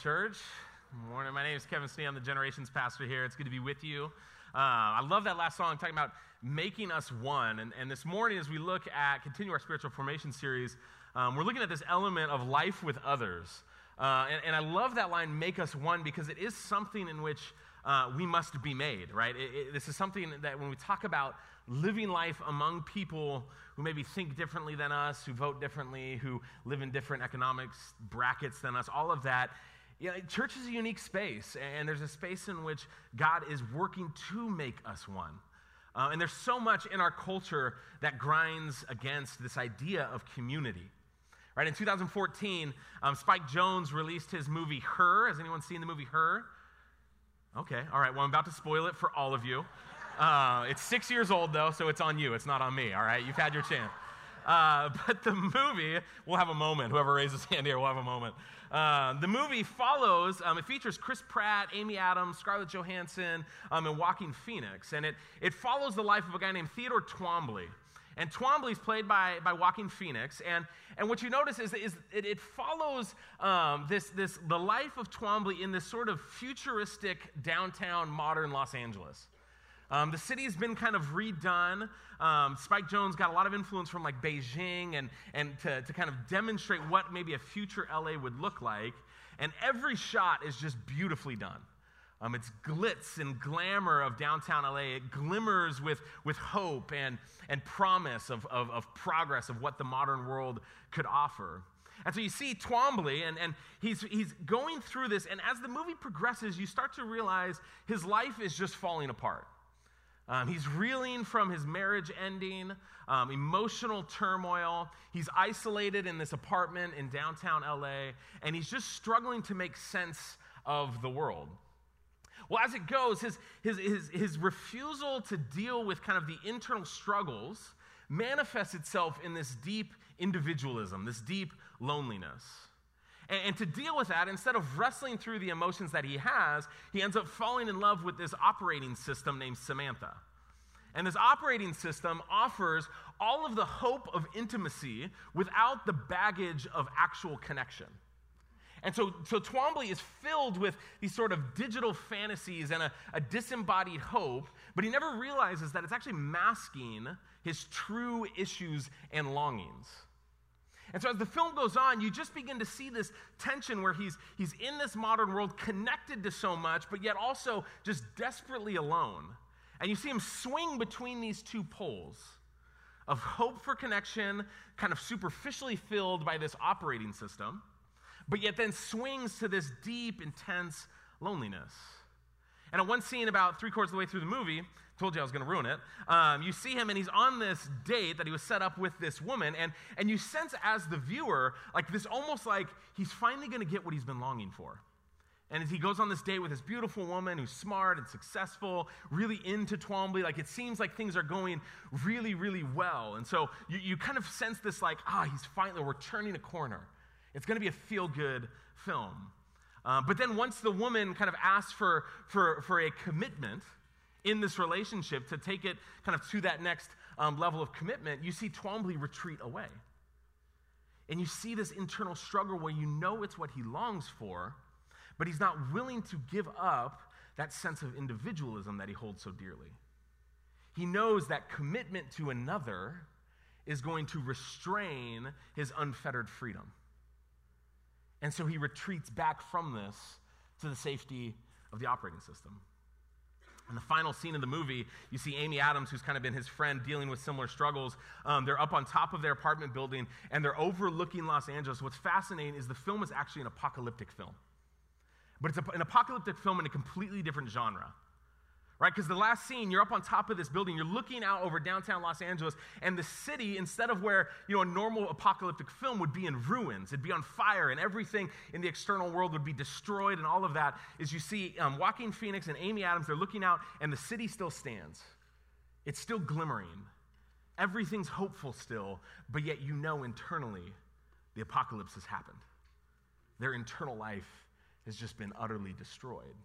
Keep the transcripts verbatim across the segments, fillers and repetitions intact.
church. Good morning. My name is Kevin Snee. I'm the Generations pastor here. It's good to be with you. Uh, I love that last song talking about making us one. And, and this morning, as we look at, continue our spiritual formation series, um, we're looking at this element of life with others. Uh, and, and I love that line, make us one, because it is something in which uh, we must be made, right? It, it, this is something that when we talk about living life among people who maybe think differently than us, who vote differently, who live in different economics brackets than us, all of that, you know, church is a unique space, and there's a space in which God is working to make us one. Uh, and there's so much in our culture that grinds against this idea of community. Right, in two thousand fourteen, um, Spike Jonze released his movie Her. Has anyone seen the movie Her? Okay, all right, well, I'm about to spoil it for all of you. Uh, it's six years old, though, so it's on you. It's not on me, all right? You've had your chance. Uh, but the movie, we'll have a moment. Whoever raises hand here will have a moment. Uh, the movie follows, um, it features Chris Pratt, Amy Adams, Scarlett Johansson, um, and Joaquin Phoenix. And it, it follows the life of a guy named Theodore Twombly. And Twombly's played by, by Joaquin Phoenix. And, and what you notice is, is it, it follows um, this, this, the life of Twombly in this sort of futuristic downtown modern Los Angeles. Um, the city's been kind of redone. Um, Spike Jonze got a lot of influence from like Beijing and, and to, to kind of demonstrate what maybe a future L A would look like. And every shot is just beautifully done. Um, it's glitz and glamour of downtown L A. It glimmers with, with hope and, and promise of, of, of progress of what the modern world could offer. And so you see Twombly, and, and he's, he's going through this, and as the movie progresses, you start to realize his life is just falling apart. Um, he's reeling from his marriage ending, um, emotional turmoil. He's isolated in this apartment in downtown L A, and he's just struggling to make sense of the world. Well, as it goes, his, his, his, his refusal to deal with kind of the internal struggles manifests itself in this deep individualism, this deep loneliness. And, and to deal with that, instead of wrestling through the emotions that he has, he ends up falling in love with this operating system named Samantha. And this operating system offers all of the hope of intimacy without the baggage of actual connection. And so, so Twombly is filled with these sort of digital fantasies and a, a disembodied hope, but he never realizes that it's actually masking his true issues and longings. And so as the film goes on, you just begin to see this tension where he's, he's in this modern world connected to so much, but yet also just desperately alone. And you see him swing between these two poles of hope for connection, kind of superficially filled by this operating system, but yet then swings to this deep, intense loneliness. And at one scene about three quarters of the way through the movie, told you I was going to ruin it, um, you see him and he's on this date that he was set up with this woman, and, and you sense as the viewer, like this almost like he's finally going to get what he's been longing for. And as he goes on this date with this beautiful woman who's smart and successful, really into Twombly, like it seems like things are going really, really well. And so you, you kind of sense this like, ah, he's finally, we're turning a corner. It's going to be a feel-good film. Uh, but then once the woman kind of asks for, for, for a commitment in this relationship to take it kind of to that next um, level of commitment, you see Twombly retreat away. And you see this internal struggle where you know it's what he longs for, but he's not willing to give up that sense of individualism that he holds so dearly. He knows that commitment to another is going to restrain his unfettered freedom. And so he retreats back from this to the safety of the operating system. In the final scene of the movie, you see Amy Adams, who's kind of been his friend dealing with similar struggles. Um, they're up on top of their apartment building, and they're overlooking Los Angeles. What's fascinating is the film is actually an apocalyptic film. But it's a, an apocalyptic film in a completely different genre. Right? Because the last scene, you're up on top of this building, you're looking out over downtown Los Angeles, and the city, instead of where, you know, a normal apocalyptic film would be in ruins, it'd be on fire, and everything in the external world would be destroyed, and all of that, is you see um, Joaquin Phoenix and Amy Adams, they're looking out, and the city still stands. It's still glimmering. Everything's hopeful still, but yet you know internally the apocalypse has happened. Their internal life has just been utterly destroyed.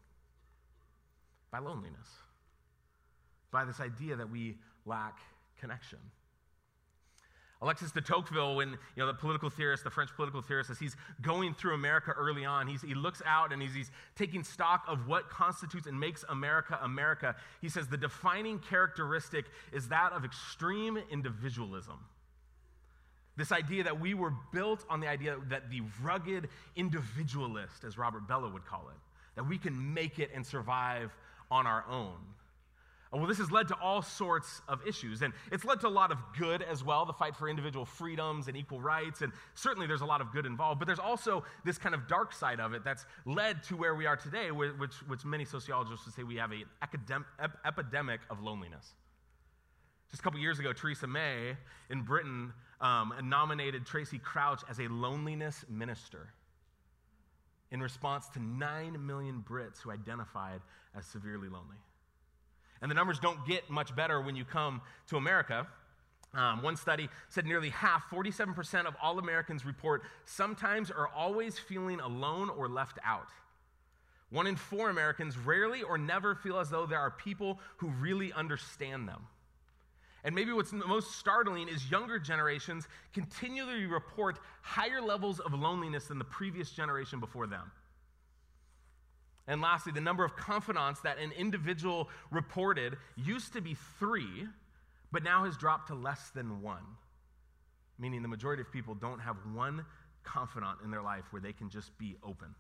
By loneliness, by this idea that we lack connection. Alexis de Tocqueville, when, you know, the political theorist, the French political theorist, as he's going through America early on, he's, he looks out and he's, he's taking stock of what constitutes and makes America America. He says the defining characteristic is that of extreme individualism. This idea that we were built on the idea that the rugged individualist, as Robert Bellow would call it, that we can make it and survive on our own. Well, this has led to all sorts of issues, and it's led to a lot of good as well, the fight for individual freedoms and equal rights, and certainly there's a lot of good involved, but there's also this kind of dark side of it that's led to where we are today, which, which many sociologists would say we have an academ- ep- epidemic of loneliness. Just a couple years ago, Theresa May in Britain um, nominated Tracy Crouch as a loneliness minister in response to nine million Brits who identified as severely lonely. And the numbers don't get much better when you come to America. Um, one study said nearly half, forty-seven percent of all Americans report sometimes or always feeling alone or left out. One in four Americans rarely or never feel as though there are people who really understand them. And maybe what's most startling is younger generations continually report higher levels of loneliness than the previous generation before them. And lastly, the number of confidants that an individual reported used to be three, but now has dropped to less than one, meaning the majority of people don't have one confidant in their life where they can just be open.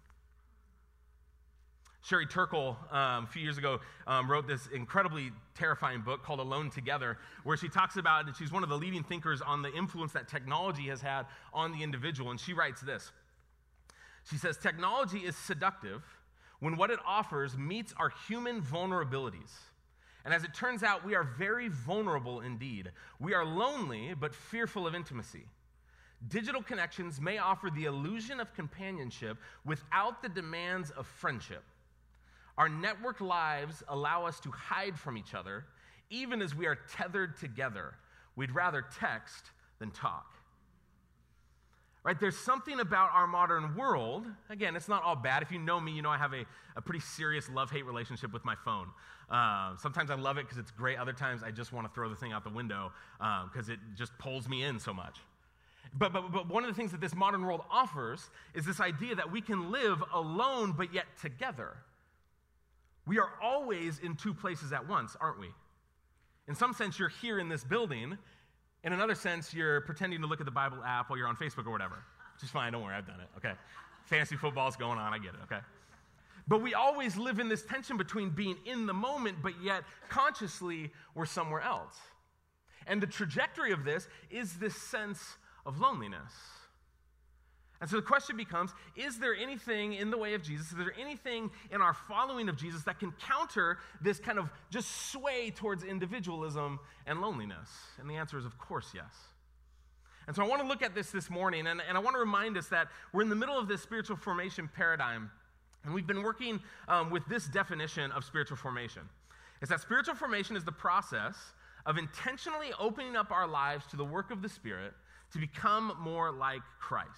Sherry Turkle, um, a few years ago, um, wrote this incredibly terrifying book called Alone Together, where she talks about, and she's one of the leading thinkers on the influence that technology has had on the individual, and she writes this. She says, technology is seductive when what it offers meets our human vulnerabilities. And as it turns out, we are very vulnerable indeed. We are lonely, but fearful of intimacy. Digital connections may offer the illusion of companionship without the demands of friendship. Our networked lives allow us to hide from each other, even as we are tethered together. We'd rather text than talk. Right, there's something about our modern world. Again, it's not all bad. If you know me, you know I have a, a pretty serious love-hate relationship with my phone. Uh, sometimes I love it because it's great. Other times I just want to throw the thing out the window because um, it just pulls me in so much. But, but, but one of the things that this modern world offers is this idea that we can live alone but yet together. We are always in two places at once, aren't we? In some sense, you're here in this building. In another sense, you're pretending to look at the Bible app while you're on Facebook or whatever. Which is fine, don't worry, I've done it, okay? Fantasy football's going on, I get it, okay? But we always live in this tension between being in the moment, but yet consciously we're somewhere else. And the trajectory of this is this sense of loneliness. And so the question becomes, is there anything in the way of Jesus, is there anything in our following of Jesus that can counter this kind of just sway towards individualism and loneliness? And the answer is, of course, yes. And so I want to look at this this morning, and, and I want to remind us that we're in the middle of this spiritual formation paradigm, and we've been working um, with this definition of spiritual formation. It's that spiritual formation is the process of intentionally opening up our lives to the work of the Spirit to become more like Christ.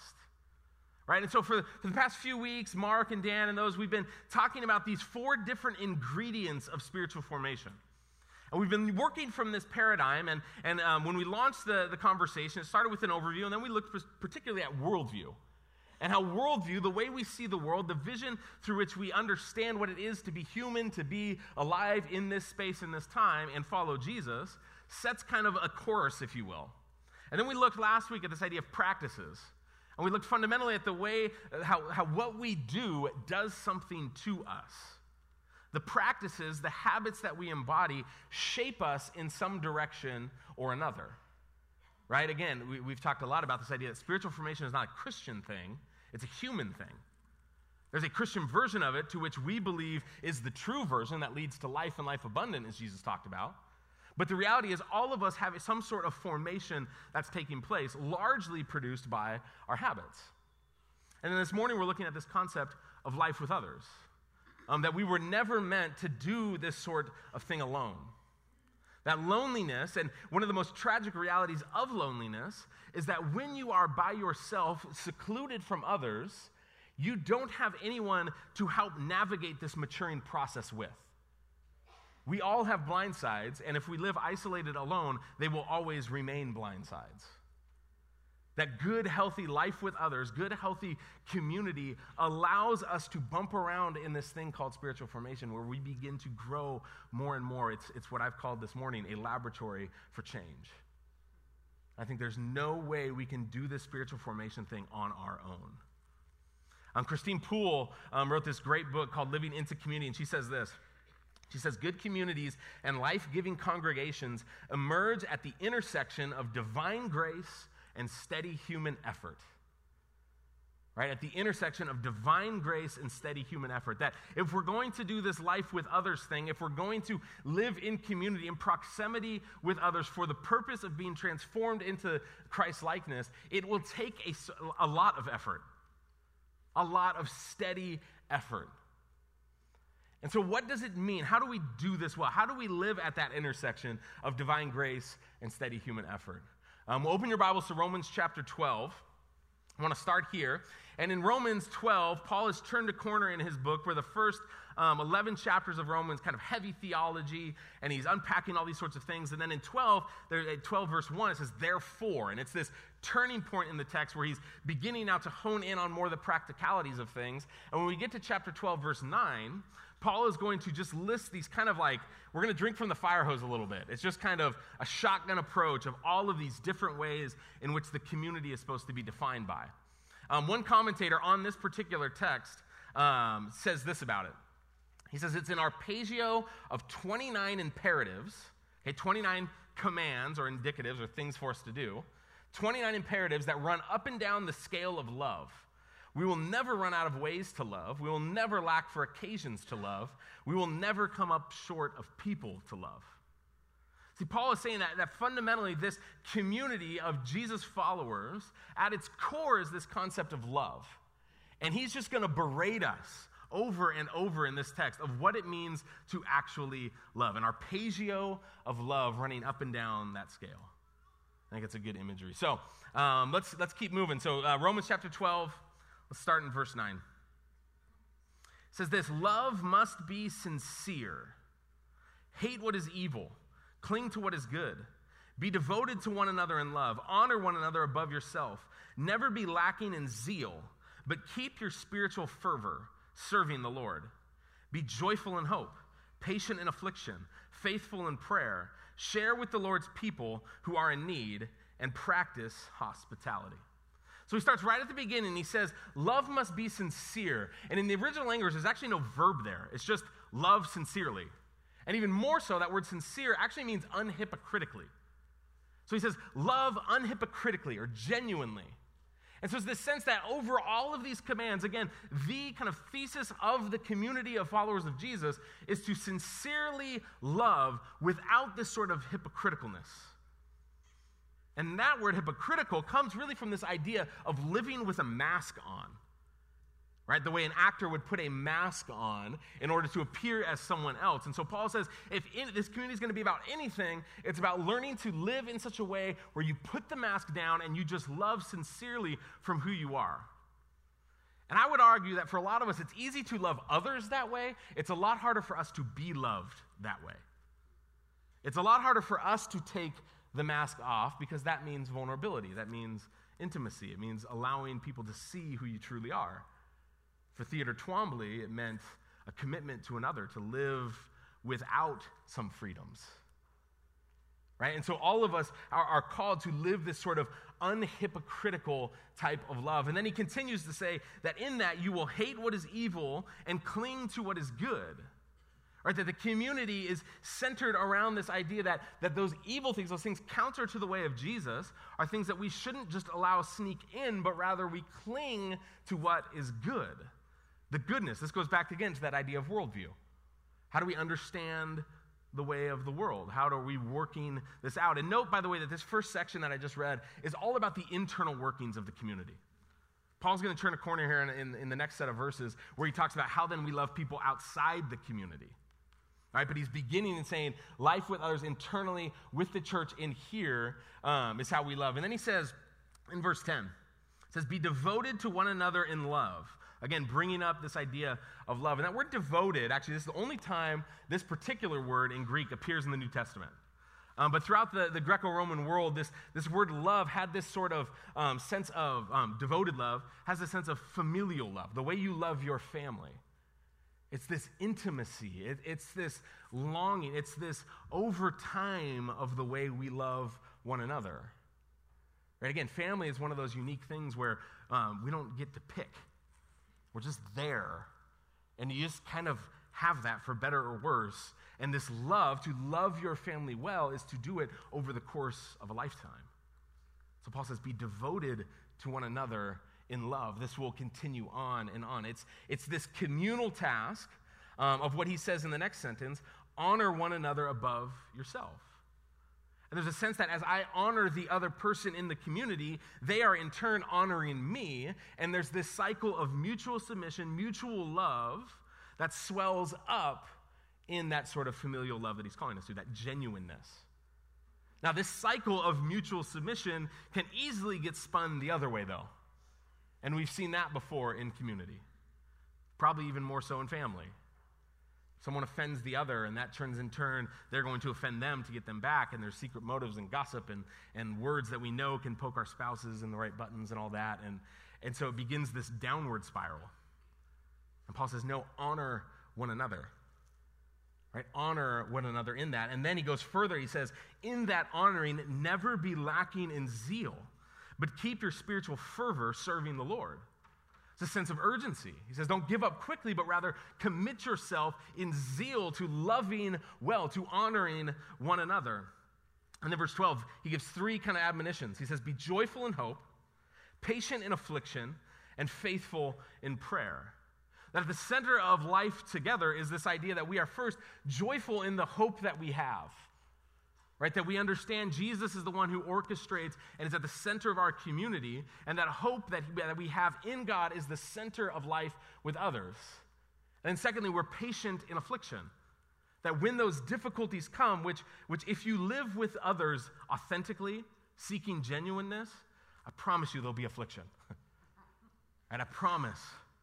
Right? And so for, for the past few weeks, Mark and Dan and those, we've been talking about these four different ingredients of spiritual formation. And we've been working from this paradigm, and, and um, when we launched the, the conversation, it started with an overview, and then we looked particularly at worldview. And how worldview, the way we see the world, the vision through which we understand what it is to be human, to be alive in this space, in this time, and follow Jesus, sets kind of a course, if you will. And then we looked last week at this idea of practices. And we looked fundamentally at the way, how, how what we do does something to us. The practices, the habits that we embody shape us in some direction or another. Right? Again, we, we've talked a lot about this idea that spiritual formation is not a Christian thing, it's a human thing. There's a Christian version of it to which we believe is the true version that leads to life and life abundant, as Jesus talked about. But the reality is all of us have some sort of formation that's taking place, largely produced by our habits. And then this morning we're looking at this concept of life with others, um, that we were never meant to do this sort of thing alone. That loneliness, and one of the most tragic realities of loneliness, is that when you are by yourself, secluded from others, you don't have anyone to help navigate this maturing process with. We all have blind sides, and if we live isolated alone, they will always remain blind sides. That good, healthy life with others, good, healthy community allows us to bump around in this thing called spiritual formation where we begin to grow more and more. It's, it's what I've called this morning a laboratory for change. I think there's no way we can do this spiritual formation thing on our own. Um, Christine Poole um, wrote this great book called Living into Community, and she says this. She says, good communities and life-giving congregations emerge at the intersection of divine grace and steady human effort. Right? At the intersection of divine grace and steady human effort. That if we're going to do this life with others thing, if we're going to live in community, in proximity with others for the purpose of being transformed into Christ-likeness, it will take a, a lot of effort. A lot of steady effort. And so what does it mean? How do we do this well? How do we live at that intersection of divine grace and steady human effort? Um, open your Bibles to Romans chapter twelve. I want to start here. And in Romans twelve, Paul has turned a corner in his book where the first um, eleven chapters of Romans, kind of heavy theology, and he's unpacking all these sorts of things. And then in twelve, there, at twelve verse one, it says, therefore. And it's this turning point in the text where he's beginning now to hone in on more of the practicalities of things. And when we get to chapter twelve, verse nine, Paul is going to just list these kind of like, we're going to drink from the fire hose a little bit. It's just kind of a shotgun approach of all of these different ways in which the community is supposed to be defined by. Um, one commentator on this particular text um, says this about it. He says it's an arpeggio of twenty-nine imperatives, okay, twenty-nine commands or indicatives or things for us to do, twenty-nine imperatives that run up and down the scale of love. We will never run out of ways to love. We will never lack for occasions to love. We will never come up short of people to love. See, Paul is saying that, that fundamentally this community of Jesus followers, at its core is this concept of love. And he's just going to berate us over and over in this text of what it means to actually love. An arpeggio of love running up and down that scale. I think it's a good imagery. So um, let's, let's keep moving. So uh, Romans chapter twelve. Let's start in verse nine. It says this, love must be sincere. Hate what is evil. Cling to what is good. Be devoted to one another in love. Honor one another above yourself. Never be lacking in zeal, but keep your spiritual fervor, serving the Lord. Be joyful in hope, patient in affliction, faithful in prayer. Share with the Lord's people who are in need, and practice hospitality. So he starts right at the beginning, he says, love must be sincere. And in the original language, there's actually no verb there. It's just love sincerely. And even more so, that word sincere actually means unhypocritically. So he says, love unhypocritically or genuinely. And so it's this sense that over all of these commands, again, the kind of thesis of the community of followers of Jesus is to sincerely love without this sort of hypocriticalness. And that word hypocritical comes really from this idea of living with a mask on, right? The way an actor would put a mask on in order to appear as someone else. And so Paul says, if in, this community is going to be about anything, it's about learning to live in such a way where you put the mask down and you just love sincerely from who you are. And I would argue that for a lot of us, it's easy to love others that way. It's a lot harder for us to be loved that way. It's a lot harder for us to take the mask off because that means vulnerability. That means intimacy. It means allowing people to see who you truly are. For Theodore Twombly, it meant a commitment to another, to live without some freedoms. Right? And so all of us are, are called to live this sort of unhypocritical type of love. And then he continues to say that in that you will hate what is evil and cling to what is good. Right, that the community is centered around this idea that, that those evil things, those things counter to the way of Jesus, are things that we shouldn't just allow sneak in, but rather we cling to what is good. The goodness. This goes back again to that idea of worldview. How do we understand the way of the world? How are we working this out? And note, by the way, that this first section that I just read is all about the internal workings of the community. Paul's going to turn a corner here in, in, in the next set of verses where he talks about how then we love people outside the community. All right, but he's beginning and saying life with others internally with the church in here um, is how we love. And then he says in verse ten, it says, be devoted to one another in love. Again, bringing up this idea of love. And that word devoted, actually, this is the only time this particular word in Greek appears in the New Testament. Um, but throughout the, the Greco-Roman world, this, this word love had this sort of um, sense of um, devoted love, has a sense of familial love, the way you love your family. It's this intimacy. It, it's this longing. It's this over time of the way we love one another. Right? Again, family is one of those unique things where um, we don't get to pick. We're just there. And you just kind of have that for better or worse. And this love, to love your family well, is to do it over the course of a lifetime. So Paul says, be devoted to one another in love. This will continue on and on. It's, it's this communal task um, of what he says in the next sentence, honor one another above yourself. And there's a sense that as I honor the other person in the community, they are in turn honoring me. And there's this cycle of mutual submission, mutual love that swells up in that sort of familial love that he's calling us to, that genuineness. Now, this cycle of mutual submission can easily get spun the other way, though. And we've seen that before in community, probably even more so in family. Someone offends the other, and that turns in turn, they're going to offend them to get them back, and there's secret motives and gossip and, and words that we know can poke our spouses in the right buttons and all that. And, and so it begins this downward spiral. And Paul says, no, honor one another. Right? Honor one another in that. And then he goes further. He says, in that honoring, never be lacking in zeal, but keep your spiritual fervor serving the Lord. It's a sense of urgency. He says, don't give up quickly, but rather commit yourself in zeal to loving well, to honoring one another. And then verse twelve, he gives three kind of admonitions. He says, be joyful in hope, patient in affliction, and faithful in prayer. That at the center of life together is this idea that we are first joyful in the hope that we have, right? That we understand Jesus is the one who orchestrates and is at the center of our community, and that hope that, that we have in God is the center of life with others. And then secondly, we're patient in affliction. That when those difficulties come, which, which if you live with others authentically, seeking genuineness, I promise you there'll be affliction. And I promise.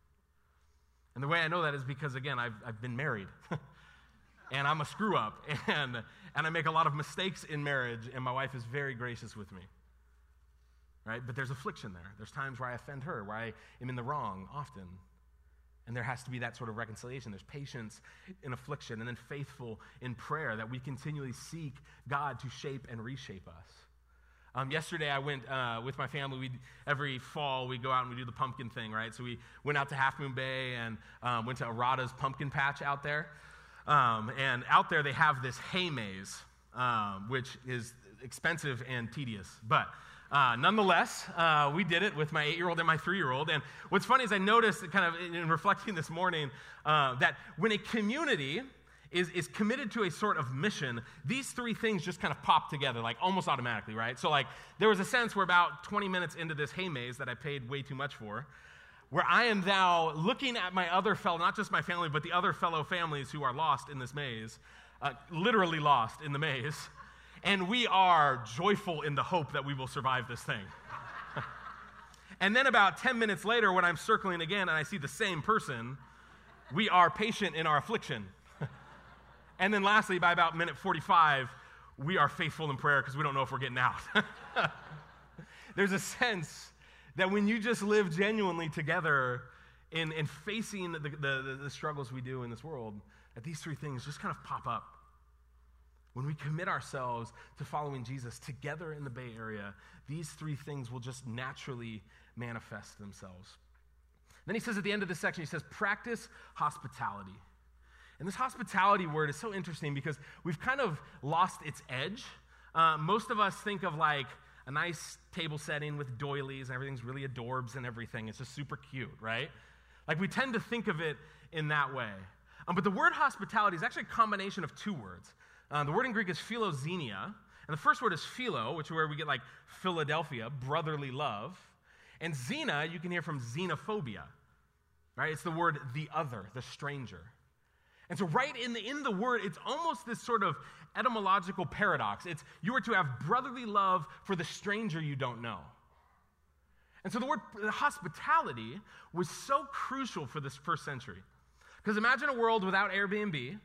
And the way I know that is because, again, I've, I've been married. And I'm a screw-up. And, and I make a lot of mistakes in marriage, and my wife is very gracious with me. Right? But there's affliction there. There's times where I offend her, where I am in the wrong often. And there has to be that sort of reconciliation. There's patience in affliction, and then faithful in prayer, that we continually seek God to shape and reshape us. Um, yesterday, I went uh, with my family. We every fall we go out and we do the pumpkin thing, right? So we went out to Half Moon Bay and um, went to Arata's pumpkin patch out there. Um, and out there they have this hay maze, um, which is expensive and tedious, but uh, nonetheless, uh, we did it with my eight-year-old and my three-year-old. And what's funny is I noticed, kind of in reflecting this morning, uh, that when a community Is, is committed to a sort of mission, these three things just kind of pop together, like almost automatically, right? So like there was a sense where about twenty minutes into this hay maze that I paid way too much for, where I am now looking at my other fellow, not just my family, but the other fellow families who are lost in this maze, uh, literally lost in the maze, and we are joyful in the hope that we will survive this thing. And then about ten minutes later, when I'm circling again and I see the same person, we are patient in our affliction. And then lastly, by about minute forty-five, we are faithful in prayer because we don't know if we're getting out. There's a sense that when you just live genuinely together in, in facing the, the, the struggles we do in this world, that these three things just kind of pop up. When we commit ourselves to following Jesus together in the Bay Area, these three things will just naturally manifest themselves. Then he says at the end of this section, he says, practice hospitality. And this hospitality word is so interesting because we've kind of lost its edge. Uh, most of us think of like a nice table setting with doilies and everything's really adorbs and everything. It's just super cute, right? Like we tend to think of it in that way. Um, but the word hospitality is actually a combination of two words. Uh, the word in Greek is philoxenia. And the first word is philo, which is where we get like Philadelphia, brotherly love. And xena, you can hear from xenophobia, right? It's the word the other, the stranger. And so right in the, in the word, it's almost this sort of etymological paradox. It's you are to have brotherly love for the stranger you don't know. And so the word the hospitality was so crucial for this first century. Because imagine a world without Airbnb,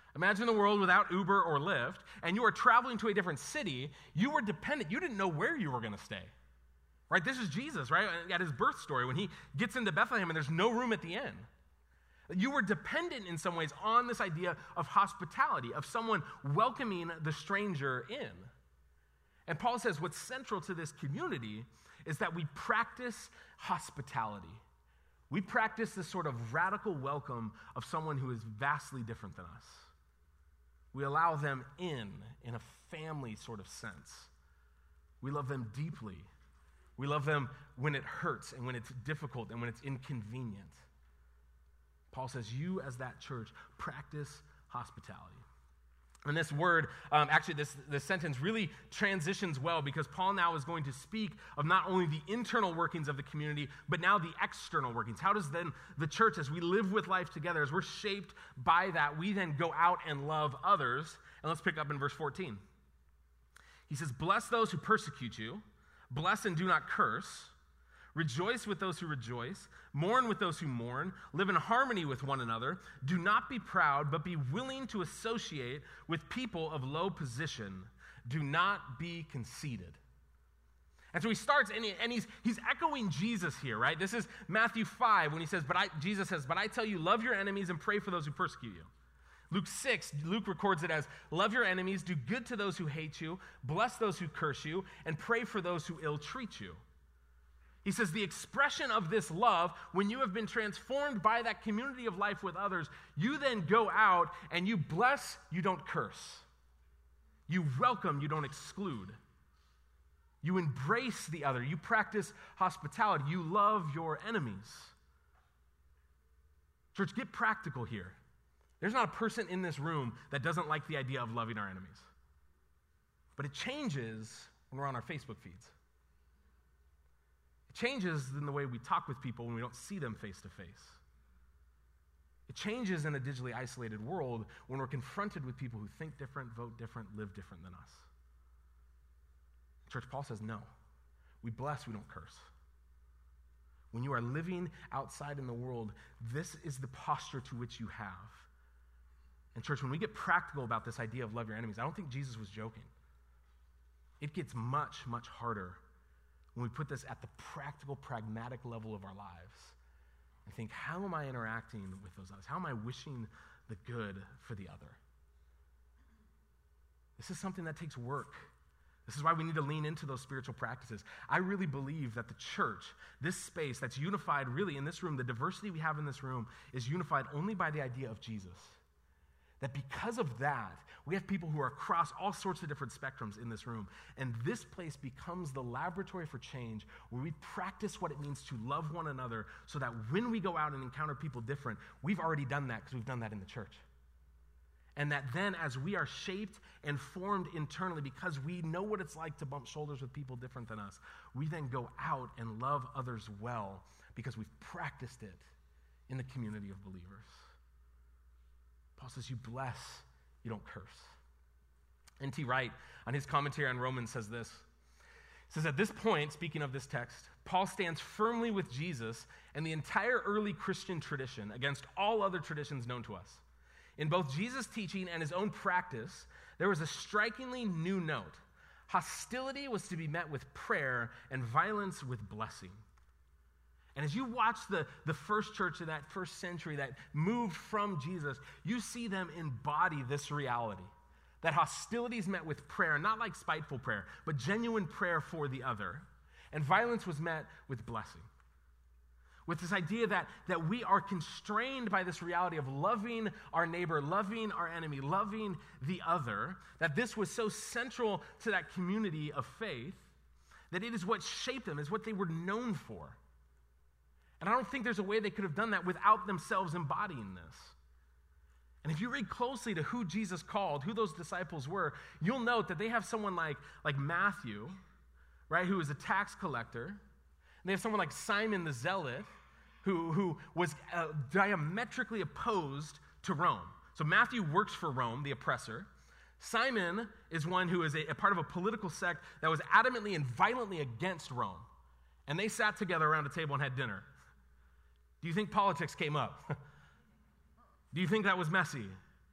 Imagine the world without Uber or Lyft, and you are traveling to a different city. You were dependent. You didn't know where you were going to stay. Right? This is Jesus, right? At his birth story, when he gets into Bethlehem and there's no room at the inn. You were dependent in some ways on this idea of hospitality, of someone welcoming the stranger in. And Paul says what's central to this community is that we practice hospitality. We practice this sort of radical welcome of someone who is vastly different than us. We allow them in, in a family sort of sense. We love them deeply. We love them when it hurts and when it's difficult and when it's inconvenient. Paul says, you as that church, practice hospitality. And this word, um, actually this, this sentence really transitions well because Paul now is going to speak of not only the internal workings of the community, but now the external workings. How does then the church, as we live with life together, as we're shaped by that, we then go out and love others? And let's pick up in verse fourteen. He says, bless those who persecute you, bless and do not curse. Rejoice with those who rejoice, mourn with those who mourn, live in harmony with one another. Do not be proud, but be willing to associate with people of low position. Do not be conceited. And so he starts, and, he, and he's, he's echoing Jesus here, right? This is Matthew five when he says, but I, Jesus says, but I tell you, love your enemies and pray for those who persecute you. Luke six, Luke records it as, love your enemies, do good to those who hate you, bless those who curse you, and pray for those who ill-treat you. He says the expression of this love, when you have been transformed by that community of life with others, you then go out and you bless, you don't curse. You welcome, you don't exclude. You embrace the other. You practice hospitality. You love your enemies. Church, get practical here. There's not a person in this room that doesn't like the idea of loving our enemies. But it changes when we're on our Facebook feeds. It changes in the way we talk with people when we don't see them face to face. It changes in a digitally isolated world when we're confronted with people who think different, vote different, live different than us. Church, Paul says, no. We bless, we don't curse. When you are living outside in the world, this is the posture to which you have. And church, when we get practical about this idea of love your enemies, I don't think Jesus was joking. It gets much, much harder when we put this at the practical, pragmatic level of our lives and think, how am I interacting with those others? How am I wishing the good for the other? This is something that takes work. This is why we need to lean into those spiritual practices. I really believe that the church, this space that's unified really in this room, the diversity we have in this room is unified only by the idea of Jesus. That because of that, we have people who are across all sorts of different spectrums in this room. And this place becomes the laboratory for change where we practice what it means to love one another so that when we go out and encounter people different, we've already done that because we've done that in the church. And that then as we are shaped and formed internally because we know what it's like to bump shoulders with people different than us, we then go out and love others well because we've practiced it in the community of believers. Paul says, you bless, you don't curse. N T Wright, on his commentary on Romans, says this. He says, at this point, speaking of this text, Paul stands firmly with Jesus and the entire early Christian tradition against all other traditions known to us. In both Jesus' teaching and his own practice, there was a strikingly new note. Hostility was to be met with prayer and violence with blessing. And as you watch the, the first church of that first century that moved from Jesus, you see them embody this reality. That hostility is met with prayer, not like spiteful prayer, but genuine prayer for the other. And violence was met with blessing. With this idea that, that we are constrained by this reality of loving our neighbor, loving our enemy, loving the other, that this was so central to that community of faith, that it is what shaped them, is what they were known for. And I don't think there's a way they could have done that without themselves embodying this. And if you read closely to who Jesus called, who those disciples were, you'll note that they have someone like, like Matthew, right, who is a tax collector. And they have someone like Simon the Zealot, who, who was uh, diametrically opposed to Rome. So Matthew works for Rome, the oppressor. Simon is one who is a, a part of a political sect that was adamantly and violently against Rome. And they sat together around a table and had dinner. Do you think politics came up? Do you think that was messy?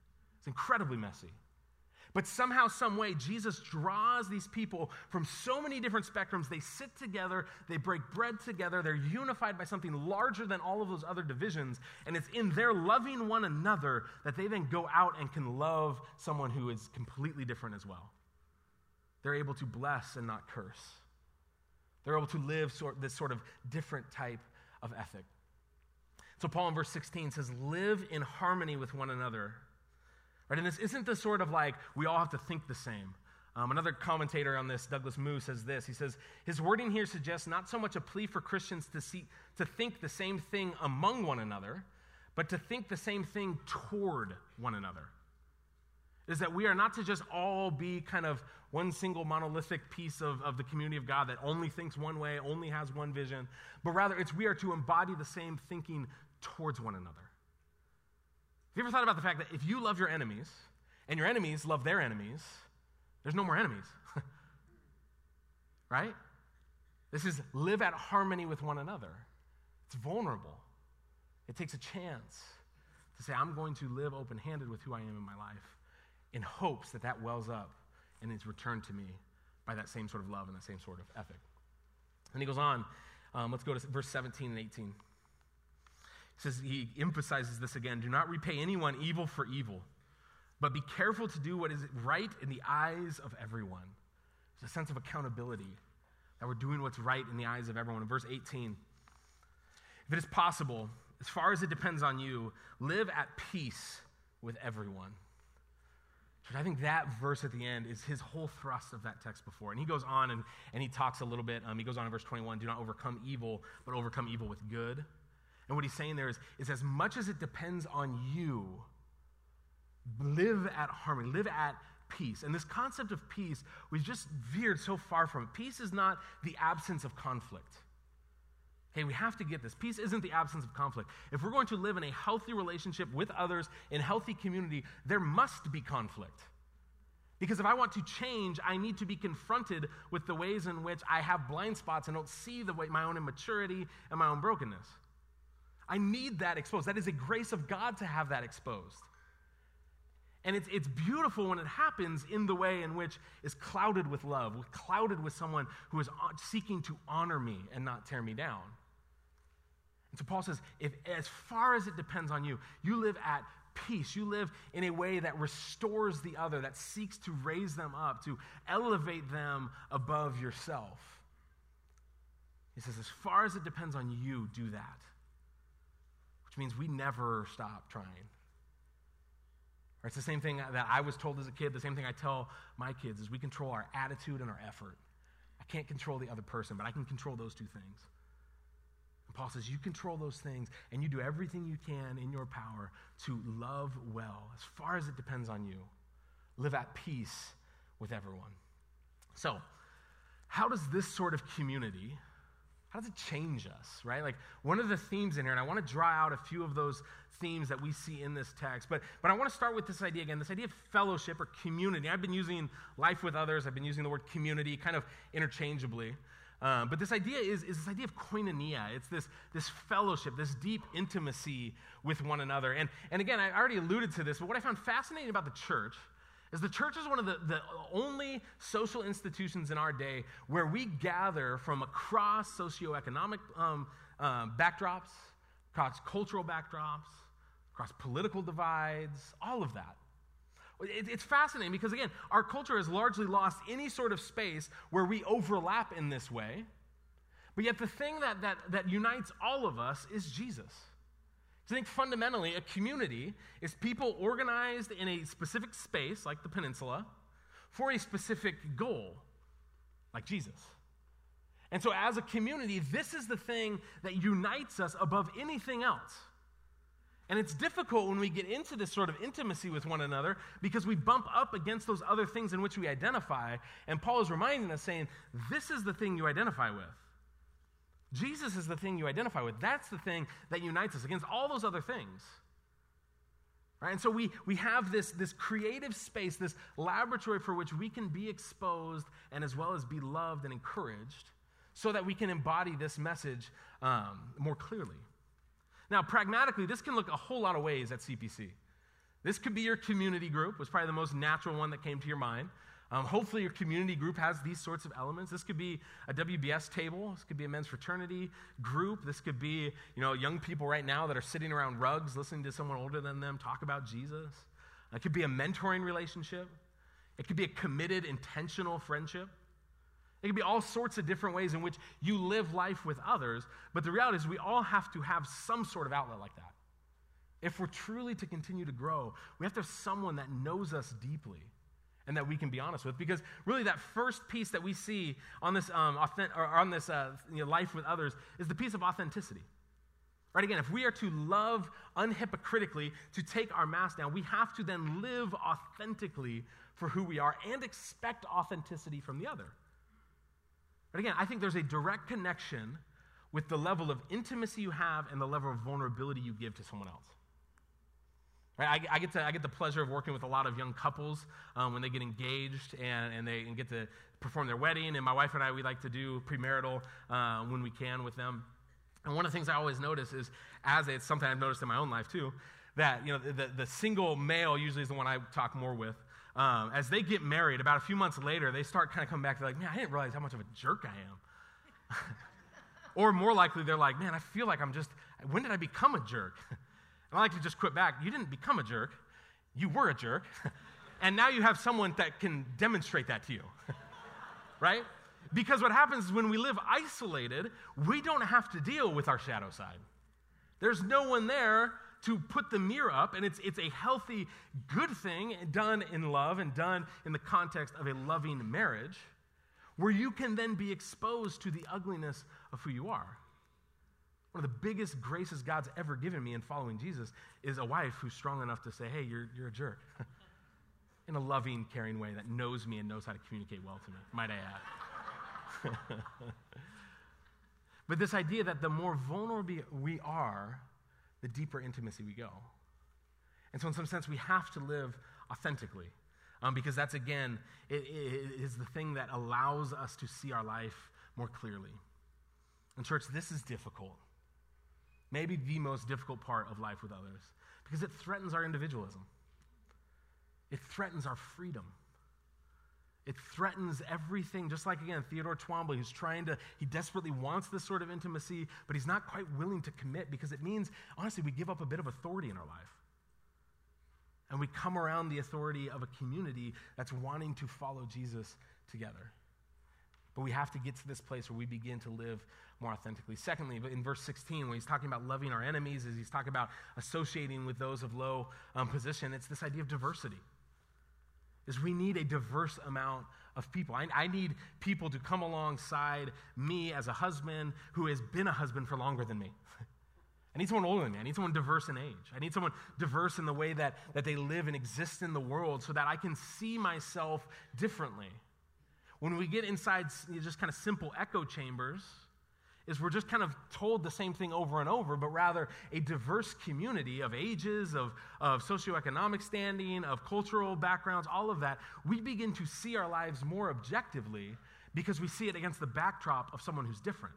It's incredibly messy. But somehow, some way, Jesus draws these people from so many different spectrums. They sit together, they break bread together, they're unified by something larger than all of those other divisions, and it's in their loving one another that they then go out and can love someone who is completely different as well. They're able to bless and not curse. They're able to live sort, this sort of different type of ethic. So Paul in verse sixteen says, live in harmony with one another. Right, and this isn't the sort of like, we all have to think the same. Um, another commentator on this, Douglas Moo, says this. He says, his wording here suggests not so much a plea for Christians to see, to think the same thing among one another, but to think the same thing toward one another. Is that we are not to just all be kind of one single monolithic piece of, of the community of God that only thinks one way, only has one vision, but rather it's we are to embody the same thinking towards one another. Have you ever thought about the fact that if you love your enemies, and your enemies love their enemies, there's no more enemies? Right? This is live at harmony with one another. It's vulnerable. It takes a chance to say, I'm going to live open-handed with who I am in my life in hopes that that wells up and is returned to me by that same sort of love and that same sort of ethic. And he goes on. Um, let's go to verse seventeen and eighteen. He says, he emphasizes this again. Do not repay anyone evil for evil, but be careful to do what is right in the eyes of everyone. There's a sense of accountability that we're doing what's right in the eyes of everyone. In verse eighteen, if it is possible, as far as it depends on you, live at peace with everyone. I think that verse at the end is his whole thrust of that text before. And he goes on and, and he talks a little bit. Um, he goes on in verse twenty-one, do not overcome evil, but overcome evil with good. And what he's saying there is, is as much as it depends on you, live at harmony, live at peace. And this concept of peace, we've just veered so far from it. Peace is not the absence of conflict. Okay, we have to get this. Peace isn't the absence of conflict. If we're going to live in a healthy relationship with others, in healthy community, there must be conflict. Because if I want to change, I need to be confronted with the ways in which I have blind spots and don't see the way, my own immaturity and my own brokenness. I need that exposed. That is a grace of God to have that exposed. And it's, it's beautiful when it happens in the way in which is clouded with love, clouded with someone who is seeking to honor me and not tear me down. And so Paul says, if as far as it depends on you, you live at peace. You live in a way that restores the other, that seeks to raise them up, to elevate them above yourself. He says, as far as it depends on you, do that. Which means we never stop trying. Or it's the same thing that I was told as a kid, the same thing I tell my kids, is we control our attitude and our effort. I can't control the other person, but I can control those two things. And Paul says, you control those things, and you do everything you can in your power to love well, as far as it depends on you. Live at peace with everyone. So, how does this sort of community, how does it change us, right? Like, one of the themes in here, and I want to draw out a few of those themes that we see in this text, but, but I want to start with this idea again, this idea of fellowship or community. I've been using life with others, I've been using the word community kind of interchangeably, um, but this idea is, is this idea of koinonia. It's this, this fellowship, this deep intimacy with one another. And, and again, I already alluded to this, but what I found fascinating about the church is the church is one of the, the only social institutions in our day where we gather from across socioeconomic um, um, backdrops, across cultural backdrops, across political divides, all of that. It, it's fascinating because, again, our culture has largely lost any sort of space where we overlap in this way, but yet the thing that, that, that unites all of us is Jesus. I think fundamentally a community is people organized in a specific space, like the peninsula, for a specific goal, like Jesus. And so as a community, this is the thing that unites us above anything else. And it's difficult when we get into this sort of intimacy with one another because we bump up against those other things in which we identify. And Paul is reminding us, saying, this is the thing you identify with. Jesus is the thing you identify with. That's the thing that unites us against all those other things. Right? And so we, we have this, this creative space, this laboratory for which we can be exposed and as well as be loved and encouraged so that we can embody this message um, more clearly. Now, pragmatically, this can look a whole lot of ways at C P C. This could be your community group, was probably the most natural one that came to your mind. Um, hopefully your community group has these sorts of elements. This could be a W B S table. This could be a men's fraternity group. This could be, you know, young people right now that are sitting around rugs listening to someone older than them talk about Jesus. It could be a mentoring relationship. It could be a committed, intentional friendship. It could be all sorts of different ways in which you live life with others, but the reality is we all have to have some sort of outlet like that. If we're truly to continue to grow, we have to have someone that knows us deeply and that we can be honest with, because really that first piece that we see on this um, authentic, or on this uh, you know, life with others is the piece of authenticity. Right, again, if we are to love unhypocritically, to take our mask down, we have to then live authentically for who we are and expect authenticity from the other. But again, I think there's a direct connection with the level of intimacy you have and the level of vulnerability you give to someone else. Right? I, I get to I get the pleasure of working with a lot of young couples um, when they get engaged and, and they and get to perform their wedding. And my wife and I, we like to do premarital uh, when we can with them. And one of the things I always notice is, as it's something I've noticed in my own life too, that you know the, the single male usually is the one I talk more with. Um, as they get married, about a few months later, they start kind of coming back. They're like, man, I didn't realize how much of a jerk I am. Or more likely, they're like, man, I feel like I'm just, when did I become a jerk? And I like to just quit back. You didn't become a jerk. You were a jerk. And now you have someone that can demonstrate that to you. Right? Because what happens is when we live isolated, we don't have to deal with our shadow side. There's no one there to put the mirror up, and it's it's a healthy, good thing done in love and done in the context of a loving marriage, where you can then be exposed to the ugliness of who you are. One of the biggest graces God's ever given me in following Jesus is a wife who's strong enough to say, hey, you're, you're a jerk, in a loving, caring way that knows me and knows how to communicate well to me, might I add. But this idea that the more vulnerable we are, the deeper intimacy we go. And so in some sense, we have to live authentically, um, because that's, again, it, it is the thing that allows us to see our life more clearly. And church, this is difficult. Maybe the most difficult part of life with others, because it threatens our individualism. It threatens our freedom. It threatens everything, just like, again, Theodore Twombly, who's trying to, he desperately wants this sort of intimacy, but he's not quite willing to commit because it means, honestly, we give up a bit of authority in our life. And we come around the authority of a community that's wanting to follow Jesus together. But we have to get to this place where we begin to live more authentically. Secondly, in verse sixteen, when he's talking about loving our enemies, as he's talking about associating with those of low um, position, it's this idea of diversity. Is we need a diverse amount of people. I, I need people to come alongside me as a husband who has been a husband for longer than me. I need someone older than me. I need someone diverse in age. I need someone diverse in the way that, that they live and exist in the world so that I can see myself differently. When we get inside just kind of simple echo chambers, is we're just kind of told the same thing over and over, but rather a diverse community of ages, of, of socioeconomic standing, of cultural backgrounds, all of that, we begin to see our lives more objectively because we see it against the backdrop of someone who's different.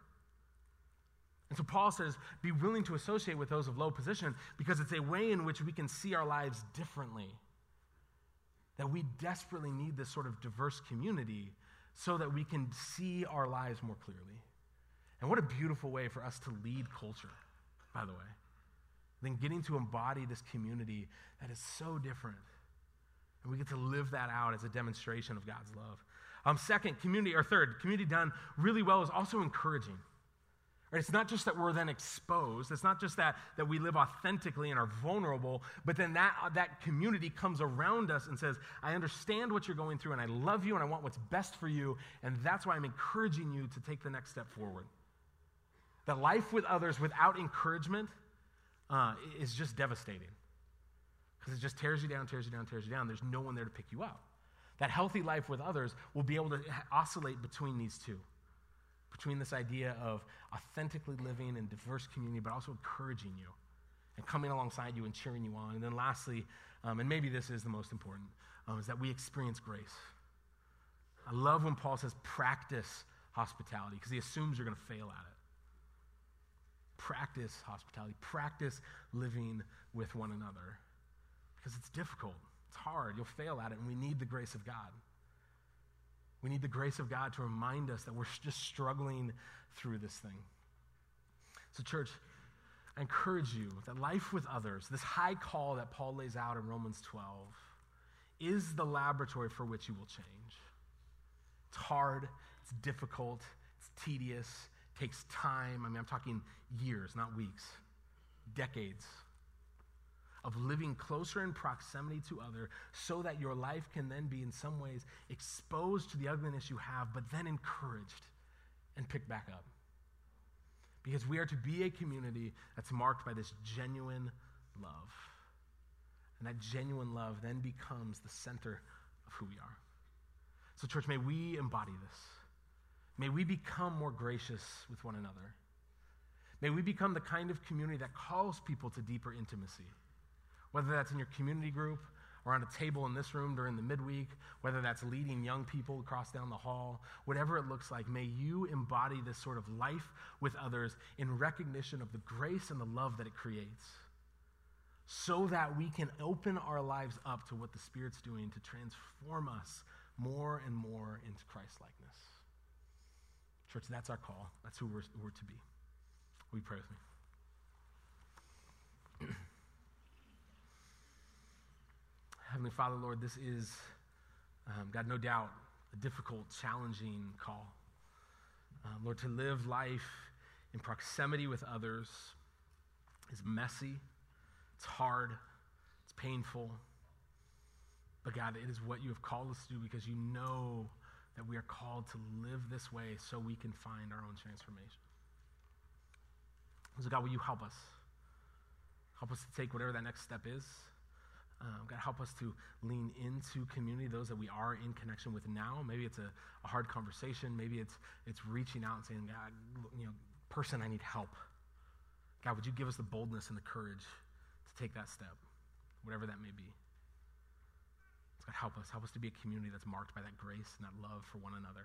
And so Paul says, be willing to associate with those of low position because it's a way in which we can see our lives differently. That we desperately need this sort of diverse community so that we can see our lives more clearly. And what a beautiful way for us to lead culture, by the way, than getting to embody this community that is so different. And we get to live that out as a demonstration of God's love. Um, second, community, or third, community done really well is also encouraging. Right? It's not just that we're then exposed. It's not just that, that we live authentically and are vulnerable, but then that, that community comes around us and says, I understand what you're going through, and I love you, and I want what's best for you, and that's why I'm encouraging you to take the next step forward. That life with others without encouragement uh, is just devastating. Because it just tears you down, tears you down, tears you down. There's no one there to pick you up. That healthy life with others will be able to oscillate between these two. Between this idea of authentically living in diverse community, but also encouraging you and coming alongside you and cheering you on. And then lastly, um, and maybe this is the most important, um, is that we experience grace. I love when Paul says practice hospitality because he assumes you're going to fail at it. Practice hospitality. Practice living with one another because it's difficult. It's hard. You'll fail at it, and we need the grace of God. We need the grace of God to remind us that we're just struggling through this thing. So, church, I encourage you that life with others, this high call that Paul lays out in Romans twelve, is the laboratory for which you will change. It's hard, it's difficult, it's tedious, it takes time. I mean, I'm talking years, not weeks, decades of living closer in proximity to others so that your life can then be in some ways exposed to the ugliness you have, but then encouraged and picked back up. Because we are to be a community that's marked by this genuine love. And that genuine love then becomes the center of who we are. So, church, may we embody this. May we become more gracious with one another. May we become the kind of community that calls people to deeper intimacy. Whether that's in your community group or on a table in this room during the midweek, whether that's leading young people across down the hall, whatever it looks like, may you embody this sort of life with others in recognition of the grace and the love that it creates, so that we can open our lives up to what the Spirit's doing to transform us more and more into Christ-likeness. Church, that's our call. That's who we're, we're to be. Will you pray with me? Heavenly Father, Lord, this is, um, God, no doubt, a difficult, challenging call. Uh, Lord, to live life in proximity with others is messy, it's hard, it's painful. But God, it is what you have called us to do because you know that we are called to live this way so we can find our own transformation. So God, will you help us? Help us to take whatever that next step is. Um, God, help us to lean into community, those that we are in connection with now. Maybe it's a, a hard conversation. Maybe it's it's reaching out and saying, God, you know, person, I need help. God, would you give us the boldness and the courage to take that step, whatever that may be. God, help us. Help us to be a community that's marked by that grace and that love for one another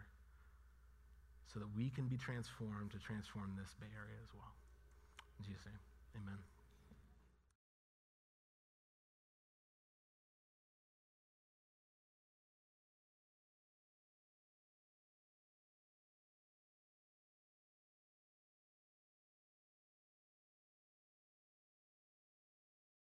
so that we can be transformed to transform this Bay Area as well. In Jesus' name, amen.